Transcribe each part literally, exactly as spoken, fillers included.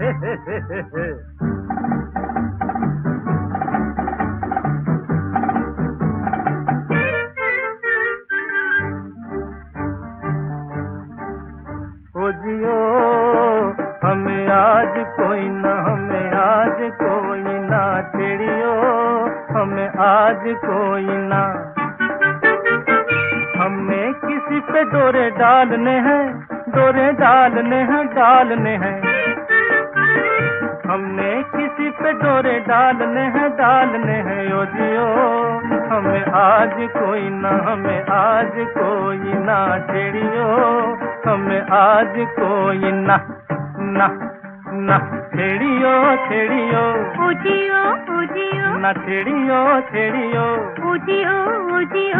ओ जियो हमें आज कोई ना, हमें आज कोई ना छेड़ियो, हमें आज कोई ना। हमने किसी पे डोरे डालने हैं, डोरे डालने हैं, डालने हैं। हमने किसी पे डोरे डालने हैं, डालने हैं। ओ जियो हमें आज कोई ना, हमें आज कोई ना छेड़ियो, हमें आज कोई ना, ना ना छेड़ियो, छेड़ियो। ओ जियो, ओ जियो, ना छेड़ियो, छेड़ियो। ओ जियो, ओ जियो।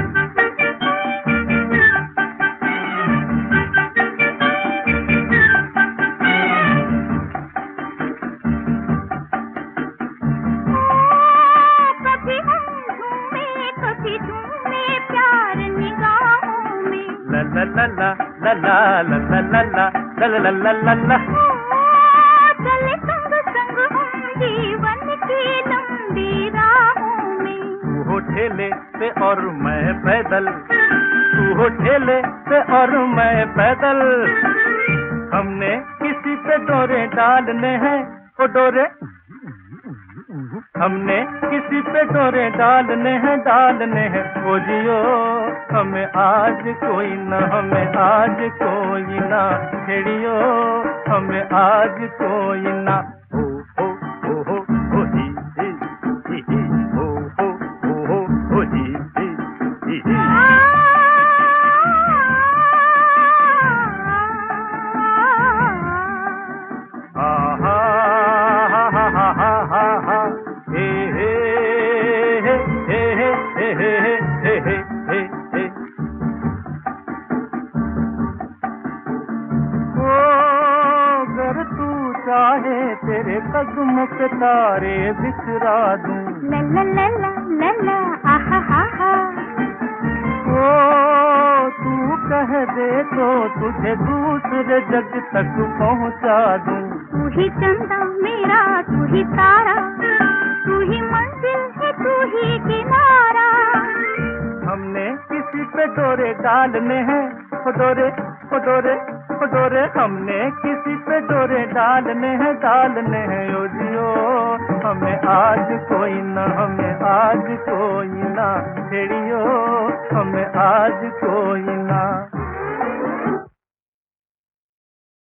La la la la la la la la la la la la la la। चले संग संग हम जीवन की लंबी राहों में। तू हो ठेले पे और मैं पैदल, तू हो ठेले पे और मैं पैदल। हमने किसी पे डोरे डालने हैं, ओ डोरे। हमने किसी पे डोरे डालने हैं, डालने हैं। ओ जियो हमें आज कोई ना, हमें आज कोई ना छेड़ियो, हमें आज कोई ना। हो हो हो हो हो ही ही ही ही हो हो हो हो हो ही ही ही ही। हा हा हा हा हा हा हा हा हे हे हे हे हे हे हे हे हे हे। ओ अगर तू चाहे तेरे कदमों पे तारे बिखरा दूं। ला ला ला ला ला ला आहा हा हा। ओ तू कह दे तो तुझे दूसरे जग तक पहुंचा दूं। तू ही चंदा मेरा, तू ही तारा, तू ही मंजिल है, तू ही किनारा। हमने किसी पे डोरे डालने हैं, ओ डोरे, ओ डोरे, ओ डोरे। हमने किसी पे डोरे डालने हैं, डालने हैं। ओ जियो हमें आज कोई ना, हमें आज कोई ना छेड़ियो, हमें आज कोई ना।